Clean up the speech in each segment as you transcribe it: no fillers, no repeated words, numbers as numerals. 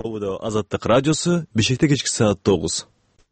Повода Азаттык радиосу, Бишкекте кечки саат 9.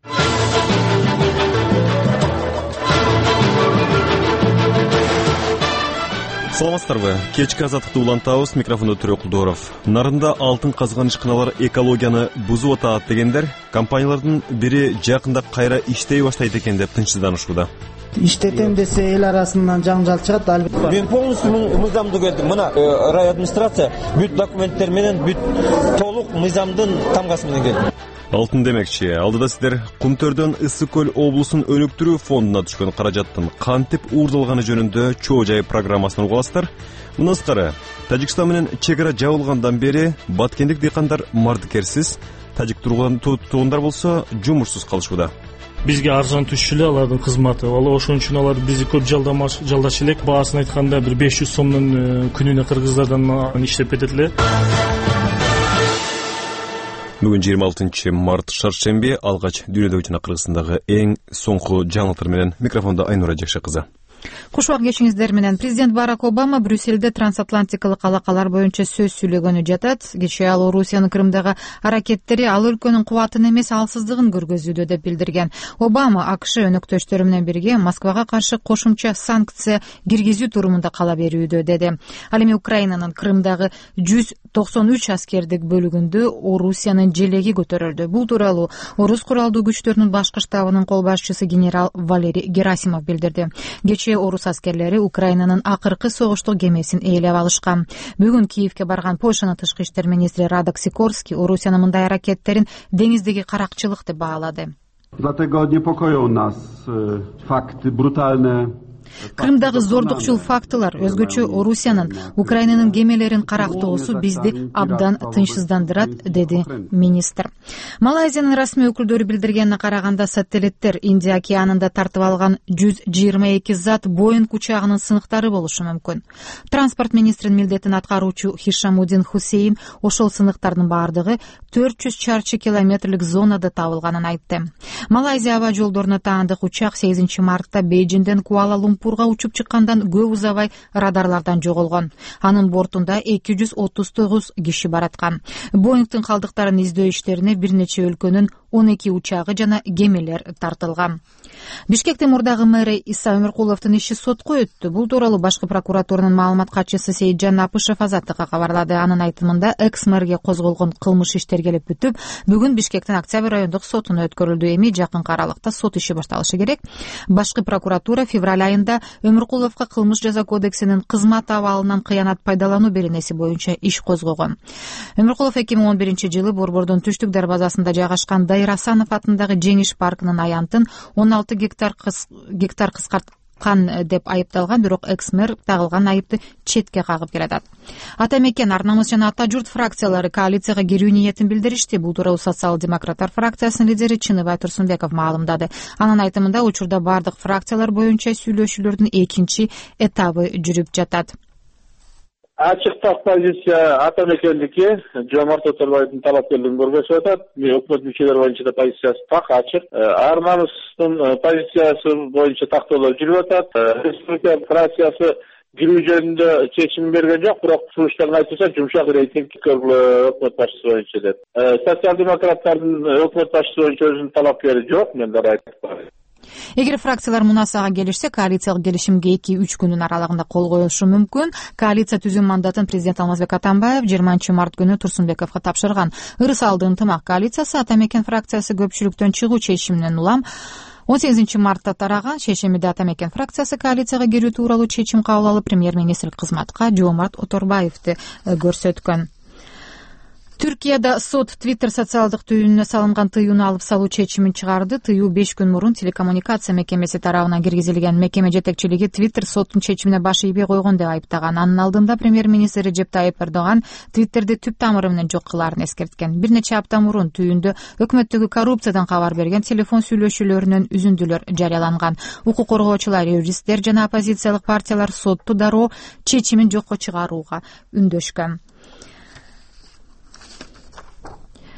Саламатсыздарбы? Кечки Азаттыкты улантабыз, микрофондо Төрөк Кулдоров. Нарында алтын казган ишканалар экологияны бузуп атат дегендер, компаниялардын бири жакында кайра иштей баштайт экен деп тынчсызданышууда. İşteten dese el arasından жаңжал чыгат, албетте. Мен полностью мыйзамды көрдүм. Мына рай администрация бүт документтер менен бүт толук мыйзамдын тамгасы менен келди. Алтын демекчи, алдыда сиздер Кумтөрдөн Ысык көл облусун өнүктүрүү фондуна түшкөн каражаттын кантип уурдалганы жөнүндө чоо жай программасын угасыздар. Мындан сырткары, Тажикстан менен чек ара жабылгандан бери баткендик дыйкандар мардыкерсиз, тажик тургундар болсо жумушсуз калышууда. Бизге арзан түшчү эле алардын кызматы. Ошон үчүн алар бизди көп жалдаш элек. Баасын айтканда бир 500 сомдон күнүнө кыргыздардан иштеп кетет эле. Бүгүн 26 март шаршемби, алгач дүйнөдөгү жана Кыргызстандагы эң соңку жаңылыктар менен микрофондо Айнура Жакшы кызы. Кушубак кечиңиздер менен президент Барак Обама Брюссельде трансатлантикалык алакалар боюнча сөз сүйлөгөнү жатат. Кечээ ал Орусиянын Крымдагы аракеттери ал өлкөнүн кубатын эмес алсыздыгын көргөзүүдө деп билдирген. Обама АКШ өнөктөштөрү менен бирге Москвага каршы кошумча санкция киргизүү турумунда кала берүүдө деди. Ал эми Украинанын Крымдагы 193 аскердик бөлүгүндө Орусиянын желеги көтөрүлдү. Бул тууралуу Орус куралдуу күчтөрүнүн башкы штабынын кол башчысы генерал Валерий Герасимов билдирди. Орус аскерлери Украинанын акыркы согуштук кемесин ээлеп алышкан. Бүгүн Киевке барган Польшанын тышкы иштер министри Радок Сикорский Орусиянын мындай аракеттерин деңиздеги каракчылык деп баалады. Dlatego niepokoją nas fakty brutalne. Крымдагы зордукчул фактылар, өзгөчө Орусиянын, Украинанын кемелерин карактоосу бизди абдан тынчсыздандырат, деди министр. Малайзиянын расмий өкүлдөрү билдиргенине караганда, сателлиттер Индия океанында тартып алган 122 зат Боинг учагынын сыныктары болушу мүмкүн. Транспорт министринин милдетин аткаруучу Хишамудин Хусейн ошол сыныктардын баардыгы 400 чарчы километрлик зонада табылганын айтты. Малайзия аба жолдоруна таандык учак 8 мартта Бейжиңден Куала-Лумпурга учуп чыккандан көп узабай радарлардан жоголгон. Анын бортунда 239 киши бараткан. Боингдин калдыктарын издөө иштерине бир нече өлкөнүн 12 учагы жана кемелер тартылган. Бишкектин мурдагы мэри Иса Өмүркуловдун иши сотко өттү. Бул тууралуу башкы прокуратуранын маалымат катчысы Сейитжан Апышев Азаттыкка кабарлады. Анын айтымында экс-мэрге козголгон кылмыш иштер келип бүтүп, бүгүн Бишкектин Октябрь райондук сотуна өткөрүлдү. Эми жакынкы аралыкта сот иши башталышы керек. Башкы прокуратура февраль айында Өмүркуловго кылмыш жаза кодексинин кызмат абалынан кыянат пайдалануу беренеси боюнча иш козгогон. Өмүркулов 2011-жылы Борбордун түштүк дарбазасында жайгашкан Дайыр Асанов атындагы Жеңиш паркынын аянтын 16 гектар кыскарткан деп айыпталган, бирок экс-мэр тагылган айыпты четке кагып келатат. Ата мекен, Ар намыс жана Ата журт фракциялары коалицияга кирүү ниетин билдиришти. Бул тууралуу социал-демократтар фракциясынын лидери Чыныбай Турсунбеков маалымдады. Анын айтымында учурда бардык фракциялар боюнча сүйлөшүүлөрдүн экинчи этабы жүрүп жатат. Ачыктак позиция ата мекендики, Жомарт Оторбаевдин талапкерлигин көргөзүп атат. Өкмөт мүчөлөрү боюнча да позициясы так ачык. Ар намыстын позициясы боюнча тактоолор жүрүп атат. Республика фракциясы кирүү жөнүндө чечим берген жок, бирок сунуштардын айтуусунча жумшак рейтинг өкмөт башчысы боюнча деп. Социал-демократтардын өкмөт башчысы боюнча өзүнүн талапкери жок, мен да айтып. Эгер фракциялар мунасага келишсе, коалициялык келишимге 2-3 күнүн аралыгында кол коюлушу мүмкүн. Коалиция түзүү мандатын президент Алмазбек Атамбаев 20 март күнү Турсунбековго тапшырган. Ырыс алды ынтымак коалициясы Ата мекен фракциясы көпчүлүктөн чыгуу чечиминен улам 18 мартта тараган. Шешемиде Ата мекен фракциясы коалицияга кирүү тууралуу чечим кабыл алып, премьер-министрлик кызматка Жомарт Оторбаевди көрсөткөн. Түркияда сот Twitter социалдык түйүнүнө салынган тыюуну алып салуу чечимин чыгарды. Тыюу 5 күн мурун телекоммуникация мекемеси тарабынан киргизилген. Мекеме жетекчилиги Twitter соттун чечимине баш ийбей койгон деп айыптаган. Анын алдында премьер-министр Реджеп Тайип Эрдоган Twitterди түп тамыры менен жок кылаарын эскерткен. Бир нече апта мурун түйүндө өкмөттөгү коррупциядан кабар берген телефон сүйлөшүүлөрүнөн үзүндүлөр жарыяланган. Укук коргоочулар, юристтер жана оппозициялык партиялар сотту дароо чечимин жокко чыгарууга үндөшкөн.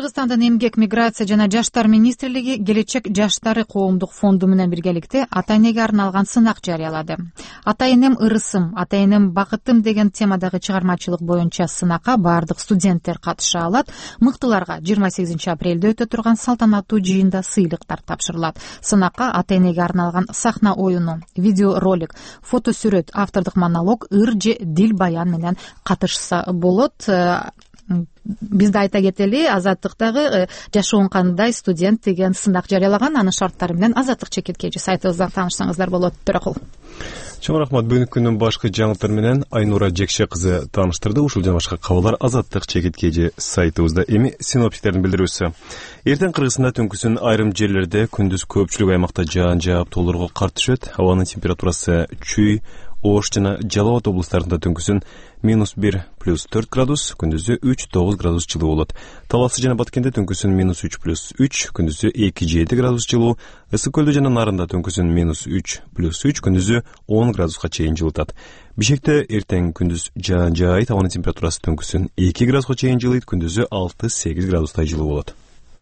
Кыргызстандын эмгек, миграция жана жаштар министрлиги келечек жаштары коомдук фонду менен биргеликте ата энеге арналган сынак жарыялады. Ата энем ырысым, ата энем бакытым деген темадагы чыгармачылык боюнча сынакка баардык студенттер катыша алат. Мыктыларга 28 апрелде өтө турган салтанаттуу жыйында сыйлыктар тапшырылат. Сынакка ата энеге арналган сахна оюну, видеоролик, фотосүрөт, автордук монолог, ыр же дил баян менен катышса болот. Бизде айта кетели, Азаттыктагы жашоон кандай студент деген сынак жарыялаган, анын шарттары менен Азаттык чекиткечи сайтыбыздан таанышсаңыздар болот. Төрөкул. Чоң рахмат. Бүгүнкү күндүн башкы жаңылыктар менен Айнура Жекше кызы тааныштырды. Ушул жана башка кабарлар Азаттык чекиткечи сайтыбызда. Эми синоптиктердин билдирүүсү. Эртең Кыргызстанда түнкүсүн айрым жерлерде, күндүз көпчүлүк аймакта жаан жаап тоолорго кар түшөт. Абанын температурасы Чүй, Ош жана Жалал Абад облустарында түнкүсүн -1 + 4 градус, күндүзү 3-9 градус жылуу болот. Таласы жана Баткенде түнкүсүн -3 + 3, күндүзү 2-7 градус жылуу. Ысык көлдө жана Нарында түнкүсүн -3 + 3, күндүзү 10 градуска чейин жылытат. Бишкекте эртең күндүз жаан жаайт, абанын температурасы түнкүсүн 2 градуска чейин жылыйт, күндүзү 6-8 градустай жылуу болот.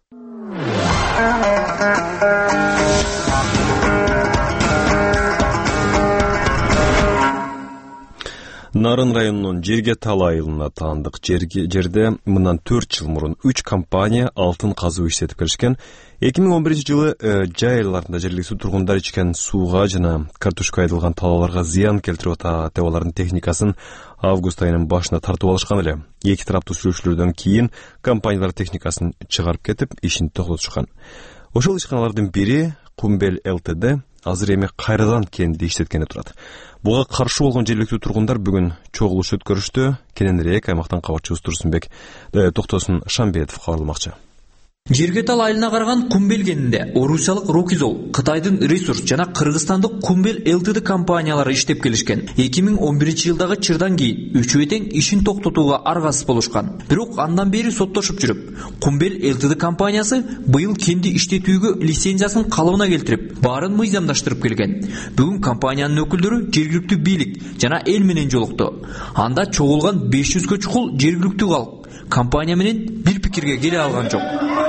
Нарын районунун Жерге Тал айылына таандык жерде мындан 4 жыл мурун 3 компания алтын казуу иштетип келишкен. 2011 жылы жай айларында жергиликтүү тургундар ичкен сууга жана картошка айдылган талааларга зыян келтирип атат деп алардын техникасын август айынын башына тартып алышкан эле. Эки тараптуу сүйлөшүүлөрдөн кийин компаниялар техникасын чыгарып кетип, ишин токтотушкан. Ошол ишканалардын бири Кумбел ЛТД азыр эми кайрадан кенди иштеткени турат. Буга каршы болгон жергиликтүү тургундар бүгүн чогулуш өткөрүштү. Кененирээк аймактан кабарчыбыз Турсунбек Токтосун Шамбетов кабарламакчы. Жерге Тал айылына караган Кумбел кенинде орусиялык Рокизол, Кытайдын Ресурс жана Кыргызстандык Кумбел ЛТД компаниялары иштеп келишкен. 2011 жылдагы чырдан кийин үчөө тең ишин токтотууга аргасыз болушкан. Бирок андан бери соттошуп жүрүп, Кумбел ЛТД компаниясы быйыл кенди иштетүүгө лицензиясын калыбына келтирип, баарын мыйзамдаштырып келген. Бүгүн компаниянын өкүлдөрү жергиликтүү бийлик жана эл менен жолукту. Анда чогулган 500гө чукул жергиликтүү калк компания менен бир пикирге келе алган жок.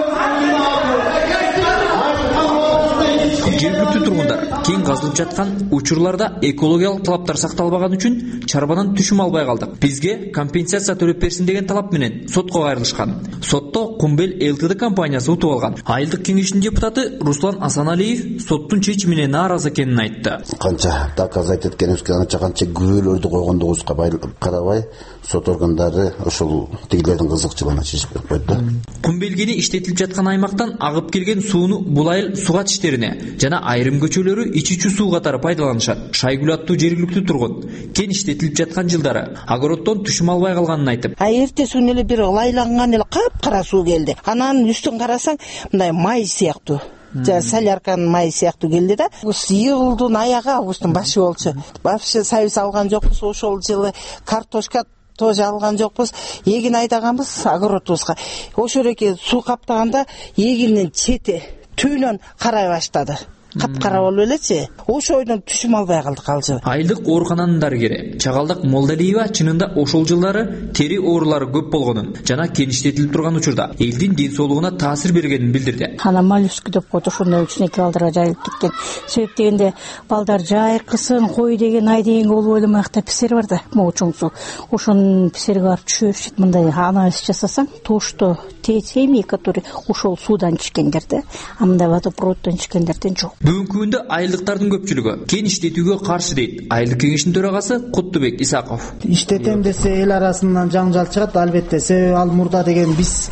Жергиликтүү тургундар кен казылып жаткан учурларда экологиялык талаптар сакталбаган үчүн чарбанан түшүм албай калдык. Бизге компенсация төлөп берсин деген талап менен сотко кайрылышкан. Сотто Кумбел ЛТД компаниясы утуп алган. Айылдык кеңештин депутаты Руслан Асаналиев соттун чечимине нааразы экенин айтты. Канча доказать эткенибизге, канча күбөлөрдү койгондугубузга карабай, сот органдары ошол тигилердин кызыкчылыгына чечип берип койду. Кумбел кени иштетилип жаткан аймактан агып келген сууну бул айыл сугат иштерине жана айрым көчөлөрү ичүүчү суу катары пайдаланышат. Шайгүл аттуу жергиликтүү тургун кен иштетилип жаткан жылдары огороддон түшүм албай калганын айтып. Эртесүн эле бир лайланган эле капкара суу келди. Анан үстүн карасаң, мындай май сыяктуу. Солярканын май сыяктуу келди да. Июлдун аягы, августтун башы болчу. Вообще сайыс алган жокпуз ошол жылы, картошка тоже алган жокпуз. Эгин айдаганбыз огородубузга. Ошол эки суу каптаганда эгиндин чети түбүнөн карай баштады. Капкара болуп элечи. Ошойдон түшүм албай калдык ал жылы. Айылдык оорукананын дарыгери Чагалдык Молдалиева чынында ошол жылдары тери оорулары көп болгонун жана кен иштетилип турган учурда элдин ден соолугуна таасир бергенин билдирди. Ана моллюск деп коет, ошондой үчүн эки балдарга жайылып кеткен. Себеп дегенде балдар жайкысын, кой деген ай дегенге болуп ойламакта писер бар да, могу чоң суу. Ошонун писерге барып түшөбүшөт. Мындай анализ жасасаң, тошто семьи, которые ошол суудан ичкендер да, а мындай водопроводдон ичкендерден жок. Бүгүнкү күндө айылдыктардын көпчүлүгү кен иштетүүгө каршы дейт. Айылдык кеңештин төрагасы Куттубек Исаков. Иштетем десе эл арасынан жаңжал чыгат, албетте. Себеби ал мурда деген биз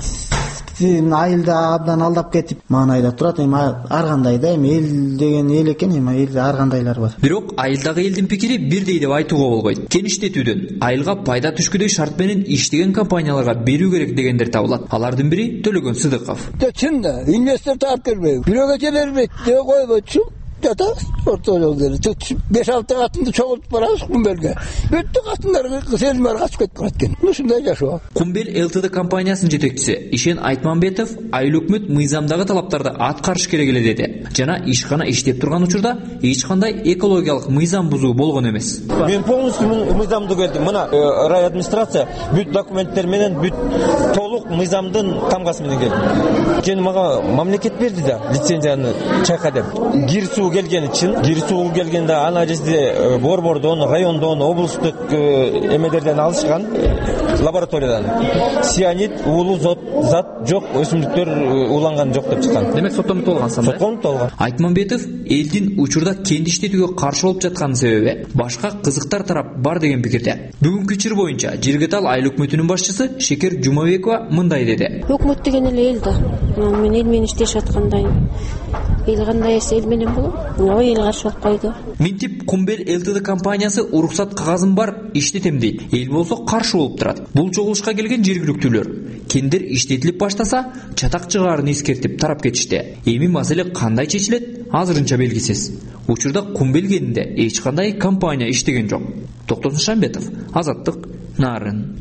айылда абдан алдап кетип маанайда турат. Эми ар кандай да, эми эл деген эл экен, эми элде ар кандайлар бар. Бирок айылдагы элдин пикири бирдей деп айтууга болбойт. Кен иштетүүдөн айылга пайда түшкүдөй шарт менен иштеген компанияларга берүү керек дегендер табылат. Алардын бири Төлөгөн Сыдыков. Чын да, инвестор таап келбейби. Бирөөгө же бербейт, же койбойт. жатабыз орто жолдары 5-6 катынды чогултуп барабыз Кумбелге. Бүттү катындар кысын бар качып кетип барат экен. Ушундай жашоо. Кумбел ЛТД компаниясынын жетекчиси Ишен Айтманбетов айыл өкмөт мыйзамдагы талаптарды аткарыш керек эле деди. Жана ишкана иштеп турган учурда эч кандай экологиялык мыйзам бузуу болгон эмес. Мен полностью мыйзамды келдим. Мына рай администрация бүт документтер менен бүт толук мыйзамдын тамгасы менен келдим. Жөн мага мамлекет берди да лицензияны чайка деп. Кир суу келгени чын. Кир суу келгенде ана жерде борбордон, райондон, облустук эмелерден алышкан лабораториядан сианид, уулуу зат жок, өсүмдүктөр ууланган жок деп чыккан. Демек соттонуп болгансың да? Соттонуп болгон. Айтманбетов элдин учурда кент иштетүүгө каршы болуп жаткан себеби башка кызыктар тарап бар деген пикирде. Бүгүнкү чыр боюнча Жергетал айыл өкмөтүнүн башчысы Шекер Жумабекова мындай деди. Өкмөт деген эле эл да. Мен эл менен иштешип аткандай. Эл кандай эл менен болот? Ой, эл каршы болуп койду. Минтип Кумбел ЛТД компаниясы уруксат кагазын бар иштетем дейт. Эл болсо каршы болуп турат. Бул чогулушка келген жергиликтүүлөр кендер иштетилип баштаса, чатак чыгаарын эскертип тарап кетишти. Эми маселе кандай чечилет? Азырынча белгисиз. Учурда Кумбел кенинде эч кандай компания иштеген жок. Токтосун Шамбетов, Азаттык, Нарын.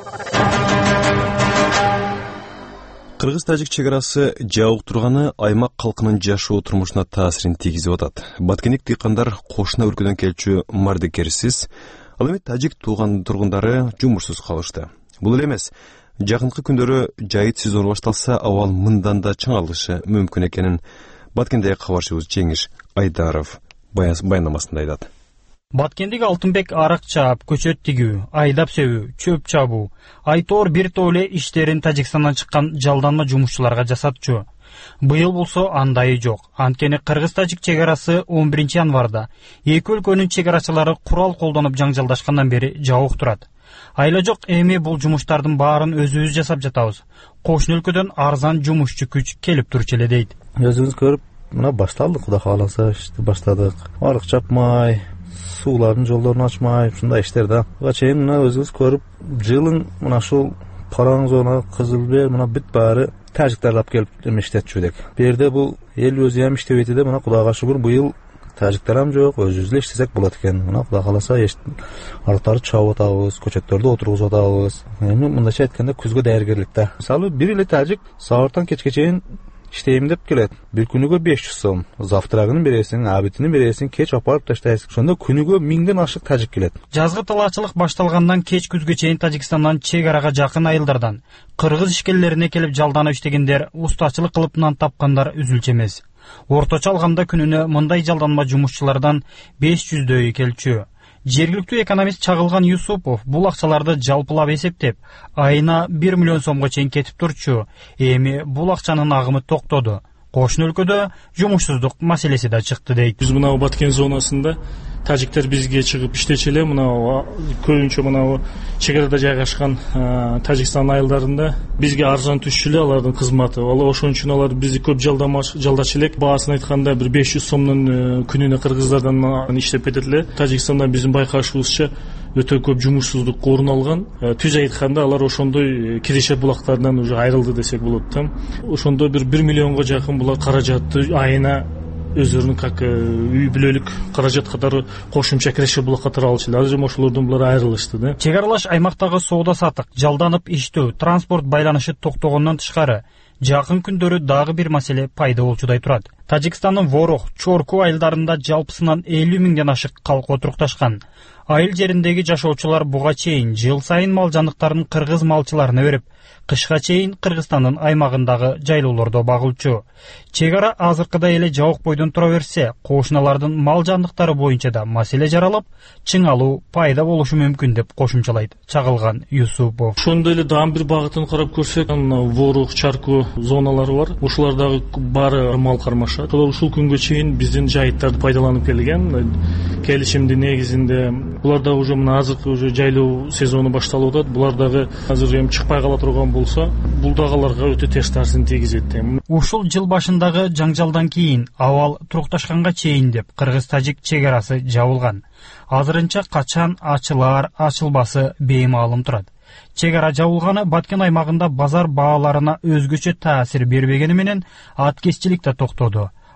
Кыргыз-тажик чегарасы жабык турганы аймак калкынын жашоо турмушуна таасирин тийгизип атат. Баткендик дыйкандар кошуна өлкөдөн келчү мардыкерсиз, ал эми тажик тургундары жумушсуз калышты. Бул эле эмес, жакынкы күндөрү жайыт сезону башталса, абал мындан да чыңалышы мүмкүн экенин Баткендеги кабарчыбыз Жеңиш Айдаров баяндамасында айтат. Баткендик Алтынбек арак чаап, көчөт тигүү, айдап сөбүү, чөп чабуу, айтор бир тооле иштерин Тажикстандан чыккан жалданма жумушчуларга жасатчу. Быйыл болсо андайы жок. Анткени Кыргыз-тажик чегарасы 11 январда эки өлкөнүн чегарачылары курал колдонуп жаңжалдашкандан бери жабык турат. Айла жок, эми бул жумуштардын баарын өзүбүз жасап жатабыз. Кошуна өлкөдөн арзан жумушчу күч келип турчу эле дейт. Өзүбүз көрүп, мына башталды, Кудай кааласа, баштадык. Арык чапмай, суулардын жолдорун ачмай, ушундай иштерде. Буга чейин мына өзүбүз көрүп, жылың мына ушул Параң зона, Кызылбер, мына бүт баары тажиктарды алып келип иштетчүдүк. Бу жерде бул эл өзү ham иштеп этти, мына Кудайга шүгүр быйыл тажиктер ham жок, өзүбүз эле иштесек болот экен. Мына Кудай кааласа, арыктарды чабып атабыз, көчөттөрдү отургузуп атабыз. Эми мындайча айтканда күзгө даяргерликте. Мисалы, бир эле тажик сабыртан кечке чейин иштейм деп келет. Бир күнүгө 500 сом. Завтрагын бересиң, абитini бересиң, кеч апарып таштайсың. Ошондо күнүгө 1000ден ашык тажик келет. Жазгы талаачылык башталгандан кеч күзгө чейин Тажикстандан чегарага жакын айылдардан кыргыз ишкерлерине келип жалданып иштегендер, устачылык кылып нан тапкандар үзүлчү эмес. Орточо алганда күнүнө мындай жалданма жумушчулардан 500дөй келчү. Жергиликтүү экономист Чагылган Юсупов бул акчаларды жалпылап эсептеп, айына 1 миллион сомго чейин кетип турчу. Эми бул акчанын агымы токтоду. Кошуна өлкөдө жумушсуздук маселеси да чыкты дейт. Биз мына Баткен зонасында тажиктер бизге чыгып иштечү эле, мына көбүнчө мына чегарада жайгашкан Тажикстан айылдарында бизге арзан түшчү эле алардын кызматы. Ошон үчүн алар бизди көп жалдачу элек, баасын айтканда бир 500 сомдун күнүнө кыргыздардан иштеп кетет эле. Тажикстанда биздин байкашыбызча өтө көп жумушсуздук орун алган. Түз айтканда алар ошондой киреше булактарынан уже айрылды десек болот да. Ошондо бир 1 миллионго жакын булар каражатты айына өздөрүнүн как үй бүлөлүк каражат катары кошумча киреше булак катары алышты. Азыр ошолордон булар айрылышты да. Чек аралаш аймактагы соода сатык, жалданып иштөө, транспорт байланышы токтогондон тышкары жакын күндөрү дагы бир маселе пайда болчудай турат. Тажикстандын Ворох, Чорку айылдарында жалпысынан 50 миңден ашык калк отурукташкан. Айыл жериндеги жашоочулар буга чейин жыл сайын мал жандыктарын кыргыз малчыларына берип, кышка чейин Кыргызстандын аймагындагы жайлоолордо багылчу. Чек ара азыркыдай эле жабык бойдон тура берсе, кошуналардын мал жандыктары боюнча да маселе жаралып, чыңалуу пайда болушу мүмкүн деп кошумчалайт Чагылган Юсупов. Ошондой эле дагы бир багытын карап көрсөк, Ворох, Чарку зоналары бар. Ошолардагы баары мал кармашат. Алар ушул күнгө чейин биздин жайыттарды пайдаланып келген. Келишимдин негизинде булар да уже мына азыркы уже жайлоо сезону башталып атат. Булар дагы азыр эми чыкпай кала турган болсо, бул дагыларга өтө терс таасирин тийгизет. Ушул жыл башындагы жаңжалдан кийин абал турукташканга чейин деп кыргыз-тажик чек арасы жабылган. Азырынча качан ачылар, ачылбасы беймаалым турат. Чек ара жабылганы Баткен аймагында базар бааларына өзгөчө таасир бербегени менен аткезчилик да токтоду.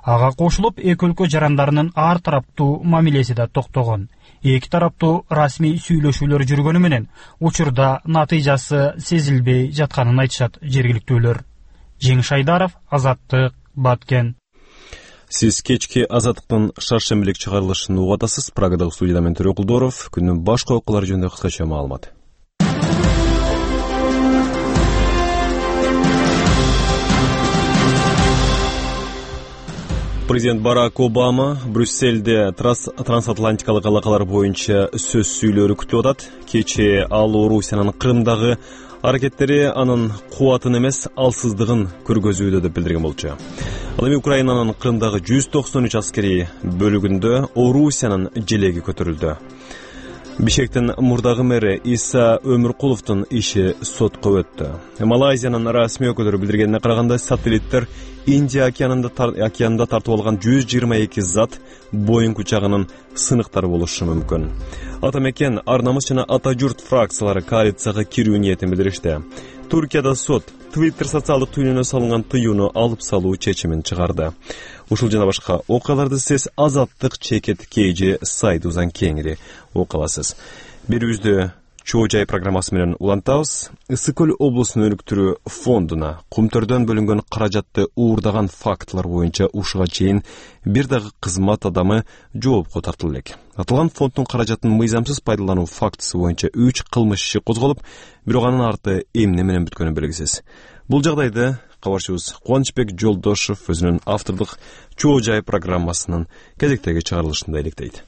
Ага кошулуп эки өлкө жарандарынын ар тараптуу мамилеси да токтогон. Эки тараптуу расмий сүйлөшүүлөр жүргөнү менен учурда натыйжасы сезилбей жатканын айтышат жергиликтүүлөр. Жеңиш Айдаров, Азаттык, Баткен. Сиз кечки Азаттыктын шаршембилик чыгарылышын угуп атасыз. Прагадагы студияда мен Төрө Кулдоров. Күндүн башка окуялары жөнүндө кыскача маалымат. Президент Барак Обама Брюссельде трансатлантикалык алакалар боюнча сөз сүйлөөрү күтүлүп атат. Кечээ ал Орусиянын Крымдагы аракеттери анын кубатын эмес, алсыздыгын көргөзүүдө деп билдирген болчу. Ал эми Украинанын Крымдагы 193 аскери бөлүгүндө Орусиянын желеги көтөрүлдү. Бишкектин мурдагы мэри Иса Өмүркуловдун иши сотко өттү. Малайзиянын расмий өкүлдөрү билдиргенине караганда, сателлиттер Индия океанында тартып алган 122 зат Боинг учагынын сыныктары болушу мүмкүн. Атамекен, Ар намыс жана Ата журт фракциялары коалицияга кирүү ниетин билдиришти. Туркияда сот Twitter социалдык түйүнүнө салынган тыюуну алып салуу чечимин чыгарды. Ушул жана башка окуяларды сиз Азаттык чекет KG сайтыбыздан кеңири окуя аласыз. Берүүбүздү Чоо жай программасы менен улантабыз. Ысык көл облусунун өнүктүрүү фондуна Кумтөрдөн бөлүнгөн каражатты уурдаган фактылар боюнча ушуга чейин бир дагы кызмат адамы жоопко тартылды элек. Аталган фонддун каражатын мыйзамсыз пайдалануу фактысы боюнча 3 кылмыш иши козголуп, бирок анын арты эмне менен бүткөнү белгисиз. Бул жагдайды кабарчыбыз Кубанычбек Жолдошов өзүнүн автордук Чоо жай программасынын кезектеги чыгарылышында иликтейт.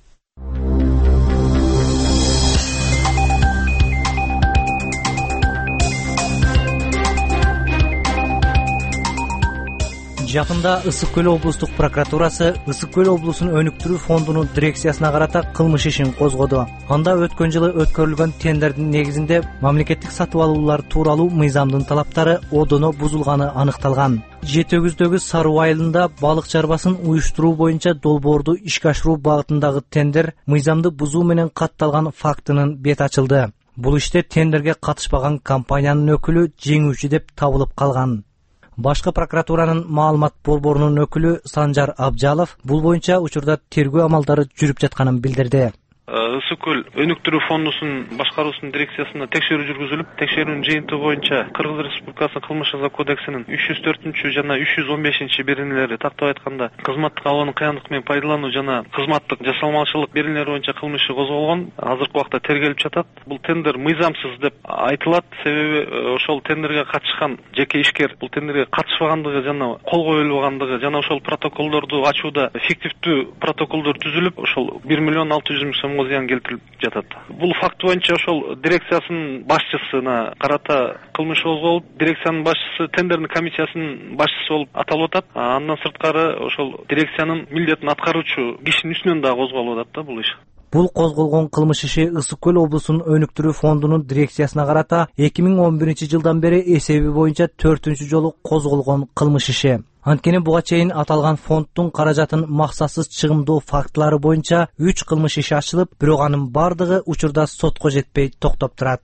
Жакында Ысык көл облустук прокуратурасы Ысык көл облусунун өнүктүрүү фондунун дирекциясына карата кылмыш ишин козгоду. Анда өткөн жылы өткөрүлгөн тендердин негизинде мамлекеттик сатып алуулар тууралуу мыйзамдын талаптары одоно бузулганы аныкталган. Жетөгүздөгү Саруу айылында балык чарбасын уюштуруу боюнча долбоорду ишке ашыруу багытындагы тендер мыйзамды бузуу менен катталган фактынын бет ачылды. Бул иште тендерге катышпаган компаниянын өкүлү жеңүүчү деп табылып калган. Башкы прокуратуранын маалымат борборунун өкүлү Санжар Абжалов бул боюнча учурда тергөө амалдары жүрүп жатканын билдирди. Ысык көл өнүктүрүү фондусунун башкаруусунун дирекциясына текшерүү жүргүзүлүп, текшерүүнүн жыйынтыгы боюнча Кыргыз Республикасынын кылмыш жаза кодексинин 304 жана 315 беренелери тактап айтканда кызматтык абалынын кыяндык менен пайдалануу жана кызматтык жасалмаушылык беренелери боюнча кылмыш иши козголгон. Азыркы убакта тергелип жатат. Бул тендер мыйзамсыз деп айтылат. Себеби ошол тендерге катышкан жеке ишкер бул тендерге катышпагандыгы жана кол коюлбагандыгы жана ошол протоколдорду ачууда фиктивдүү протоколдор түзүлүп, ошол 1 миллион 600 миң сомго зыян келтирип жатат. Бул факт боюнча ошол дирекциясынын башчысына карата кылмыш козголуп, дирекциянын башчысы тендердин комиссиясынын башчысы болуп аталып атат. Андан сырткары ошол дирекциянын милдетин аткаруучу кишинин үстүнөн дагы козголуп атат да бул иш. Бул козголгон кылмыш иши Ысык көл облусунун өнүктүрүү фондунун дирекциясына карата 2011 жылдан бери эсеби боюнча 4-үнчү жолу козголгон кылмыш иши. Анткени буга чейин аталган фонддун каражатын максатсыз чыгымдоо фактылары боюнча 3 кылмыш иши ачылып, бирок анын бардыгы учурда сотко жетпей токтоп турат.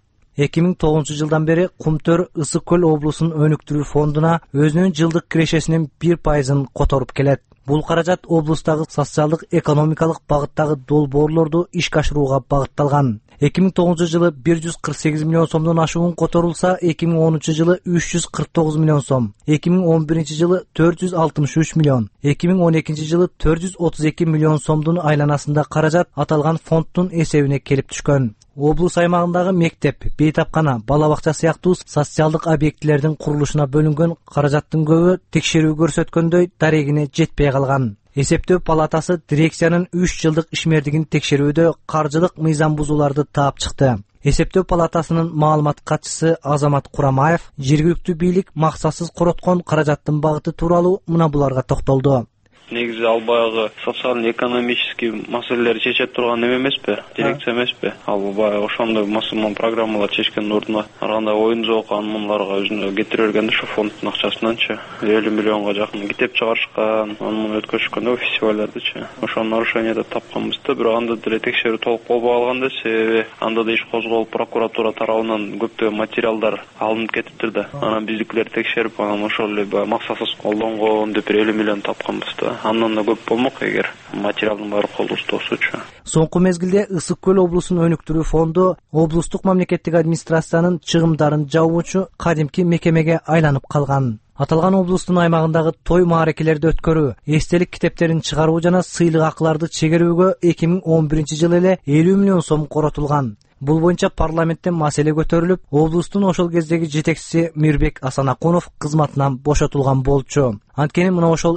2009 жылдан бери Кумтөр Ысык көл облусунун өнүктүрүү фондуна өзүнүн жылдык кирешесинин 1% которуп келет. Бул каражат облустагы социалдык экономикалык багыттагы долбоорлорду ишке ашырууга багытталган. 2009 жылы 148 миллион сомдон ашуун которулса, 2010 жылы 349 миллион сом, 2011 жылы 463 миллион, 2012 жылы 432 миллион сомдун айланасында каражат аталган фонддун эсебине келип түшкөн. Облус аймагындагы мектеп, бейтапкана, бала бакча сыяктуу социалдык объектилердин курулушуна бөлүнгөн каражаттын көбү текшерүү көрсөткөндөй дарегине жетпей калган. Эсептөө палатасы дирекциянын 3 жылдык ишмердигин текшерүүдө каржылык мыйзам бузууларды таап чыкты. Эсептөө палатасынын маалымат катчысы Азамат Курамаев жергиликтүү бийлик максатсыз короткон каражаттын багыты тууралуу мына буларга токтолду. Негизи ал баягы социалдык экономический маселелерди чечет турган эме эмеспи, дирекция эмеспи. Ал баягы ошондой маселе программалар чечкендин ордуна арганда оюн жок анмунларга өзүнө кетире бергенде ошо фонддун акчасынанчы 50 миллионго жакын китеп чыгарышкан, анмун өткөрүшкөндө фестивалдардычы. Ошону нарушение деп тапканбыз да, бирок анда деле текшерүү толук болбой калган да, себеби анда да иш козголуп прокуратура тарабынан көптөгөн материалдар алынып кетиптир да. Анан биздикилер текшерип, анан ошол эле максатсыз колдонгон деп 50 миллион тапканбыз да. андан да көп болмок эгер материалдын баары колубузда болсочу. Соңку мезгилде Ысык көл облусун өнүктүрүү фонду облустук мамлекеттик администрациянын чыгымдарын жабуучу кадимки мекемеге айланып калган. Аталган облустун аймагындагы той мааракелерди өткөрүү, эстелик китептерин чыгаруу жана сыйлык акыларды чегерүүгө 2011-жылы эле 50 миллион сом коротулган. Бул боюнча парламенттен маселе көтөрүлүп, облустун ошол кездеги жетекчиси Мирбек Асанакунов кызматынан бошотулган болчу. Анткени мына ошол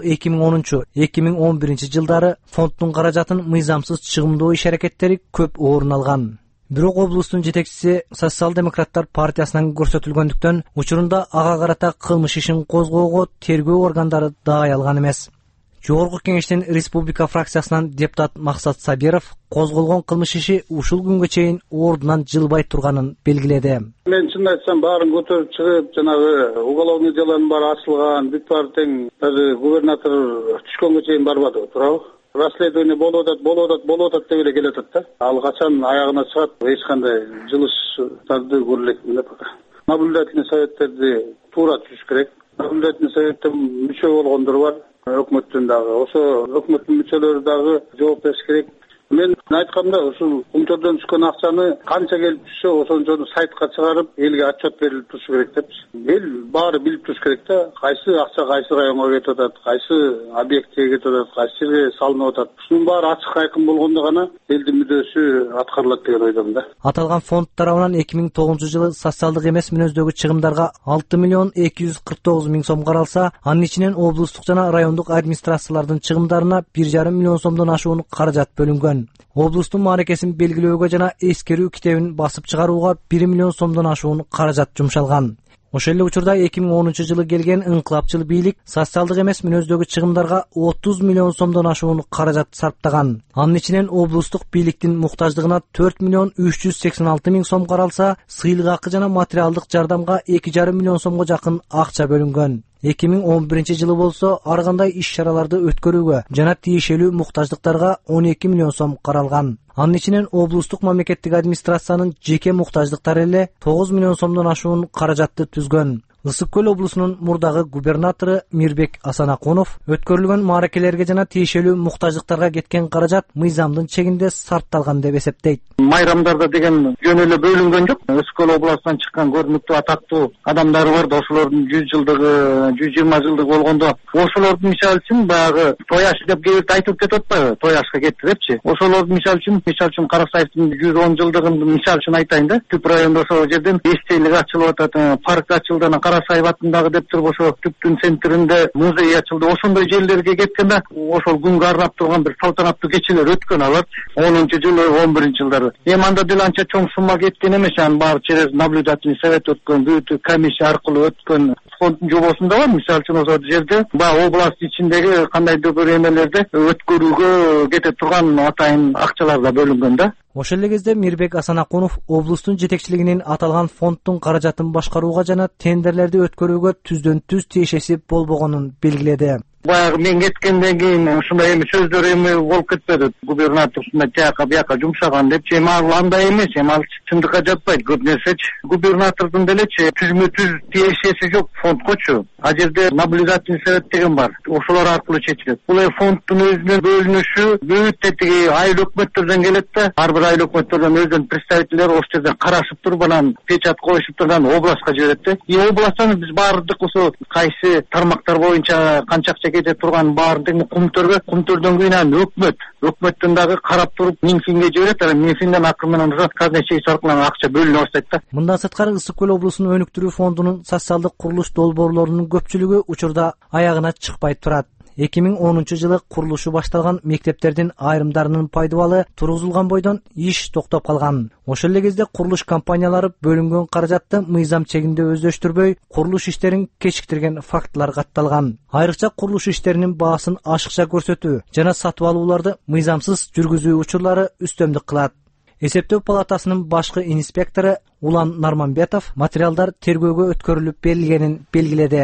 2010-2011 жылдары фонддун каражатын мыйзамсыз чыгымдоо иш-аракеттери көп орун алган. Бирок облустун жетекчиси Социал-демократтар партиясынан көрсөтүлгөндүктөн учурунда ага карата кылмыш ишин козгоого тергөө органдары даай алган эмес. Жогорку кеңештин республика фракциясынан депутат Максат Сабиров козголгон кылмыш иши ушул күнгө чейин ордунан жылбай турганын белгиледи. Мен чын айтсам баарын көтөрүп чыгып, жанагы уголовный делонун баары ачылган, бүт баары тең даже губернатор түшкөнгө чейин барбады, туурабы? Расследование болуп атат деп эле келатат да. Ал качан аягына чыгат, эч кандай жылыштарды көрүлөт деп. Наблюдательный советтерди туура түзүш керек. Наблюдательный советтен мүчө болгондор бар. Өкмөттүн дагы, ошо өкмөттүн мүчөлөрү дагы жооп бериш керек. Мен айткамда ушул кумтөрдөн түшкөн акчаны канча келип түшсө, ошончону сайтка чыгарып, элге отчет берилип туруш керек деп. Эл баары билип туруш керек да, кайсы акча кайсы районго кетип атат, кайсы объектке кетип атат, кайсы жерге салынып атат. Ушунун баары ачык айкын болгондо гана элдин мүдөөсү аткарылат деген ойдомун да. Аталган фонд тарабынан 2009-жылы социалдык эмес мүнөздөгү чыгымдарга 6 миллион 249 миң сом каралса, анын ичинен облустук жана райондук администрациялардын чыгымдарына 1,5 миллион сомдон ашуун каражат бөлүнгөн. Облустун мааракесин белгилөөгө жана эскерүү китебин басып чыгарууга 1 миллион сомдон ашуун каражат жумшалган. Ошол эле учурда 2010-жылы келген ыңкылапчыл бийлик социалдык эмес мүнөздөгү чыгымдарга 30 миллион сомдон ашуун каражат сарптаган. Анын ичинен облустук бийликтин муктаждыгына 4 миллион 386 миң сом каралса, сыйлык акы жана материалдык жардамга 2,5 миллион сомго жакын акча бөлүнгөн. 2011-жылы болсо ар кандай иш-чараларды өткөрүүгө жана тиешелүү муктаждыктарга 12 миллион сом каралган. Анын ичинен облустук мамлекеттик администрациянын жеке муктаждыктары эле 9 миллион сомдон ашуун каражатты түзгөн. Ысык көл облусунун мурдагы губернатору Мирбек Асанакунов өткөрүлгөн мааракелерге жана тиешелүү муктаждыктарга кеткен каражат мыйзамдын чегинде сарпталган деп эсептейт. Майрамдарда деген жөн эле бөлүнгөн жок. Ысык көл областынан чыккан көрүнүктүү атактуу адамдар бар да, ошолордун 100 жылдыгы, 120 жылдыгы болгондо ошолордун мисалы үчүн баягы той аш деп кээ бирде айтып кетип атпайбы, той ашка кетти депчи. Ошолордун мисалы үчүн Караксаевдин 110 жылдыгын мисалы үчүн айтайын да. Түп райондо ошол жерден эстелик ачылып атат, парк ачылды, Карасаев атындагы деп туруп ошо түптүн центринде музей ачылды. Ошондой жерлерге кеткенде ошол күнгө арнап турган бир салтанаттуу кечелер өткөн алат. 10-жылы, 11-жылдары. Эми анда деле анча чоң сумма кеткен эмес, анын баары через наблюдательный совет өткөн, бүт комиссия аркылуу өткөн. Фонддун жобосунда бар, мисалы үчүн ошол жерде баягы област ичиндеги кандайдыр бир эмелерди өткөрүүгө кете турган атайын акчалар да бөлүнгөн да. Ошол эле кезде Мирбек Асанакунов облустун жетекчилигинин аталган фонддун каражатын башкарууга жана тендерлерди өткөрүүгө түздөн-түз тиешеси болбогонун белгиледи. Баягы мен кеткенден кийин ушундай эми сөздөр эми болуп кетпеди. Губернатор ушундай тияка бияка жумшаган депчи, эми ал андай эмес, эми ал чындыкка жатпайт көп нерсечи. Губернатордун делечи түзмө-түз тиешеси жок фондкочу. А жерде наблюдательный совет деген бар. Ошолор аркылуу чечилет. Бул фонддун өзүнүн бөлүнүшү бүт тетиги айыл өкмөттөрдөн келет да. Ар бир айыл өкмөттөрдөн өздөрүнүн представительдери ошол жерден карашып туруп, анан печать коюшуп турган областка жиберет да. Областтан биз баардык ошо кайсы тармактар боюнча канча акча кете турган баардыгын кумтөрдөн кийин анан өкмөттөн дагы карап туруп Минфинге жиберет, анан Минфинден акы менен ошо казначейство аркылуу акча бөлүнө баштайт да. Мындан сырткары Ысык көл облусунун өнүктүрүү фондунун социалдык курулуш долбоорлорунун көпчүлүгү учурда аягына чыкпай турат. 2010-жылы курулушу башталган мектептердин айрымдарынын пайдубалы тургузулган бойдон иш токтоп калган. Ошол эле кезде курулуш компаниялары бөлүнгөн каражатты мыйзам чегинде өздөштүрбөй, курулуш иштерин кечиктирген фактылар катталган. Айрыкча курулуш иштеринин баасын ашыкча көрсөтүү жана сатып алууларды мыйзамсыз жүргүзүү учурлары үстөмдүк кылат. Эсептөө палатасынын башкы инспектору Улан Нарманбетов материалдар тергөөгө өткөрүлүп берилгенин белгиледи.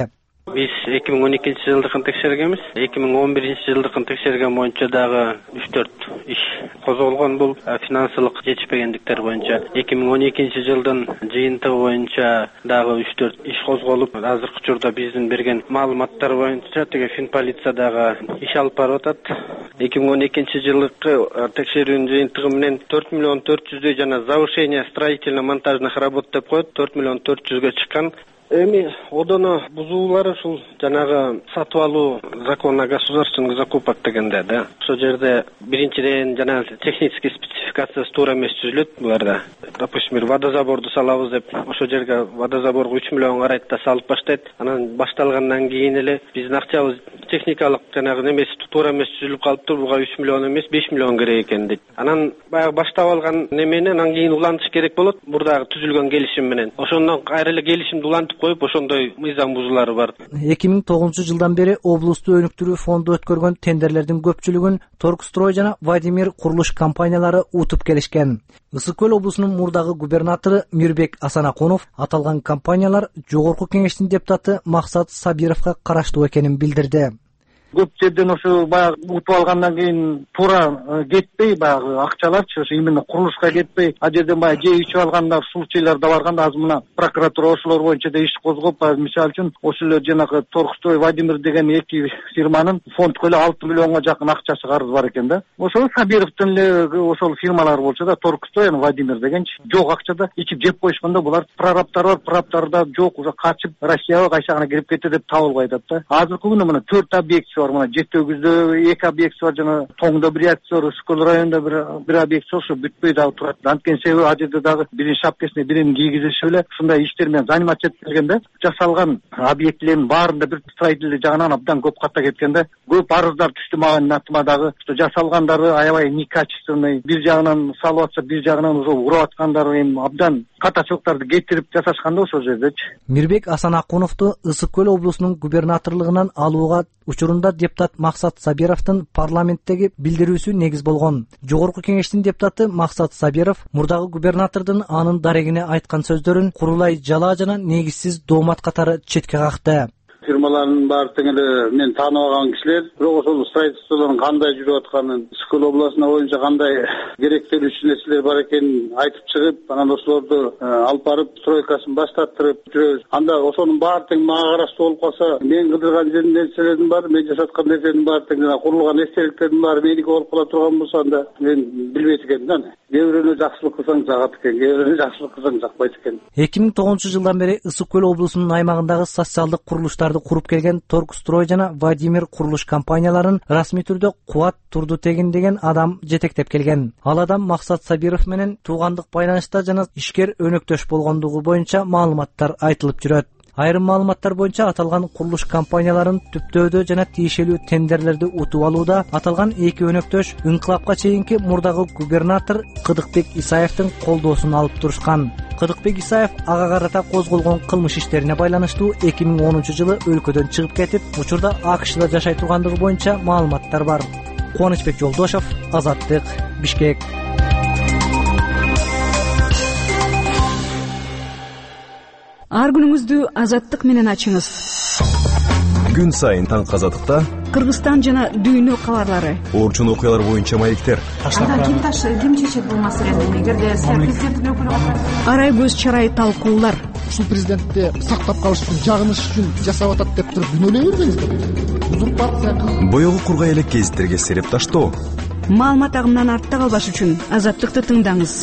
Биз 2012-жылдыкын текшергенбиз. 2011-жылдыкын текшерген боюнча дагы 3-4 иш козголгон. Бул финансылык жетишпегендиктер боюнча. 2012-жылдын жыйынтыгы боюнча дагы 3-4 иш козголуп, азыркы учурда биздин берген маалыматтар боюнча теге Финполиция дагы иш алып барып атат. 2012-жылдыкы текшерүүнүн жыйынтыгы менен 4 миллион 400 жана завершение строительно-монтажных работ деп коет, 4 миллион 400га чыккан. Эми одоно бузуулар ушул жанагы сатып алуу закон о государственных закупках дегенде да. Ошол жерде биринчиден жана технический спецификациясы туура эмес түзүлөт буларда. Допустим, водозаборду салабыз деп, ошол жерге водозаборго 3 миллион карайт да салып баштайт. Анан башталгандан кийин эле биздин акчабыз техникалык жанагы немеси туура эмес түзүлүп калыптыр. Буга 3 миллион эмес 5 миллион керек экен дейт. Анан баягы баштап алган немени анан кийин улантыш керек болот. Бурдагы түзүлгөн келишим менен. Ошондон кайра эле келишимди улантып коюп, ошондой мыйзам бузуулары бар. 2009-жылдан бери облусту өнүктүрүү фонду өткөргөн тендерлердин көпчүлүгүн Торгстрой жана Владимир курулуш компаниялары утуп келишкен. Ысык көл облусунун мурдагы губернатору Мирбек Асанакунов аталган компаниялар жогорку кеңештин депутаты Максат Сабировго караштуу экенин билдирди. Көп жерден ошо баягы утуп алгандан кийин туура кетпей, баягы акчаларчы ошо именно курулушка кетпей, а жерден баягы жей ичип алгандар, случайлар да барганда азыр мына прокуратура ошолор боюнча да иш козгоп, мисалы үчүн ошол жанагы Торгстрой Владимир деген эки фирманын фондко эле 6 миллионго жакын акчасы карыз бар экен да. Ошол Сабировдун эле ошол фирмалар болчу да, Торгстрой Владимир дегенчи жок акчада ичип жеп коюшканда булар прораптар бар, прораптарда жок, уже качып Россияга кайсагана кирип кетти деп табылбай атат да. Азыркы күнү мына 4 объект бар, мына Жетөгүздө 2 объект бар, жана Тоңдо 1 объект бар, Ысыккөл районунда 1 объект бар, ошо бүтпөй дагы турат. Анткени себеби ал жерде дагы биринин шапкесине бирин кийгизишип эле ушундай иштер менен заниматься этип келгенде жасалган объектилердин баарында бир строительный жагынан абдан көп ката кеткен да. Көп арыздар түштү мага атыма дагы. Жасалгандары аябай некачественный, бир жагынан салып атса, бир жагынан уже уруп аткандар, эми абдан катачылыктарды кетирип жасашканда ошол жердечи. Мирбек Асанакуновду Ысык көл облусунун губернаторлугунан алууга учурунда депутат Максат Сабировдун парламенттеги билдирүүсү негиз болгон. Жогорку кеңештин депутаты Максат Сабиров мурдагы губернатордун анын дарегине айткан сөздөрүн курулай жалаа жана негизсиз доомат катары четке какты. Фирмалардын баары тең эле мен таанып алган кишилер, бирок ошол строительстводон кандай жүрүп атканын, Ысык көл областына боюнча кандай керектелүүчү нерселер бар экенин айтып чыгып, анан ошолорду алып барып стройкасын баштаттырып жүрөбүз. Анда ошонун баары тең мага караштуу болуп калса, мен кыдырган нерселердин баары, мен жасаткан нерселердин баары тең жана курулган эстеликтердин баары меники болуп кала турган болсо, анда мен билбейт экенмин да. Кээ бирөөнө жакшылык кылсаң жагат экен, кээ бирөөнө жакшылык кылсаң жакпайт экен. 2009-жылдан бери Ысык көл облусунун аймагындагы социалдык курулуштарды куруп келген Торгстрой жана Владимир курулуш компанияларын расмий түрдө Кубат Турдутегин деген адам жетектеп келген. Ал адам Максат Сабиров менен туугандык байланышта жана ишкер өнөктөш болгондугу боюнча маалыматтар айтылып жүрөт. Айрым маалыматтар боюнча аталган курулуш компанияларын түптөөдө жана тиешелүү тендерлерди утуп алууда аталган эки өнөктөш ыңкылапка чейинки мурдагы губернатор Кыдыкбек Исаевдин колдоосун алып турушкан. Кыдыкбек Исаев ага карата козголгон кылмыш иштерине байланыштуу 2010-жылы өлкөдөн чыгып кетип, учурда АКШда жашай тургандыгы боюнча маалыматтар бар. Кубанычбек Жолдошов, Азаттык, Бишкек. Ар күнүңүздү Азаттык менен ачыңыз. Күн сайын таңкы Азаттыкта Кыргызстан жана дүйнө кабарлары. Орчун окуялар боюнча маектер. Ким чечет бул маселени? Эгерде президенттин өкүлү арай көз чарай талкуулар. Ушул президентти сактап калыш үчүн, жагыныш үчүн жасап атат деп туруп күнөөлөй бербеңиздер. Узурпация. Боёгу кургай элек гезиттерге сереп таштоо. Маалымат агымынан артта калбаш үчүн Азаттыкты тыңдаңыз.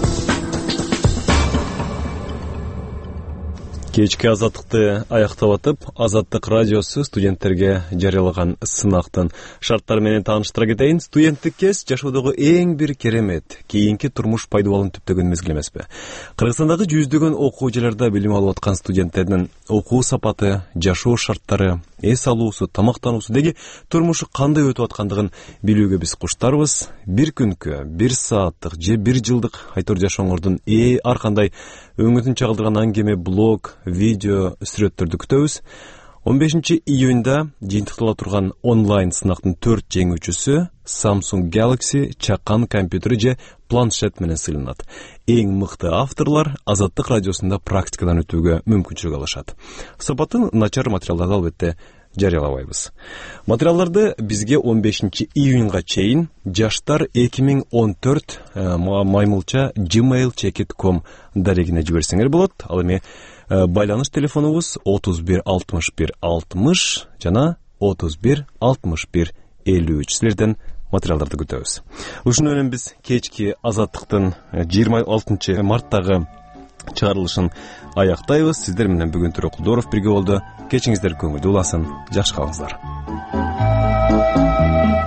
Кечки Азаттыкты аяктап атып, Азаттык радиосу студенттерге жарыялаган сынактын шарттары менен тааныштыра кетейин. Студенттик кез жашоодогу эң бир керемет, кийинки турмуш пайдаланып түптөгөн мезгил эмеспи? Кыргызстандагы жүздөгөн окуу жайларда билим алып аткан студенттердин окуу сапаты, жашоо шарттары, эс алуусу, тамактануусу деги турмушу кандай өтүп аткандыгын билүүгө биз куштарбыз. Бир күнкү, бир сааттык же бир жылдык айтор жашооңордун ар кандай өңүтүн чагылдырган аңгеме, блог, видео, сүрөттөрдү күтөбүз. 15 июнда жыйынтыктала турган онлайн сынактын 4 жеңүүчүсү Samsung Galaxy чакан компьютери же планшет менен сыйланат. Эң мыкты авторлар Азаттык радиосунда практикадан өтүүгө мүмкүнчүлүк алышат. Сапатын начар материалдарды албетте жарыялабайбыз. Материалдарды бизге 15 июнга чейин жаштар 2014 маймылча gmail.com дарегине жиберсеңер болот. Ал эми байланыш телефонубуз 31 61 60 жана 31 61 53. Силерден материалдарды күтөбүз. Ушуну менен биз кечки Азаттыктын 26 марттагы чыгарылышын аяктайбыз. Сиздер менен бүгүн Төрө Кулдоров бирге болду. Кечиңиздер көңүлдүү уласын. Жакшы калыңыздар.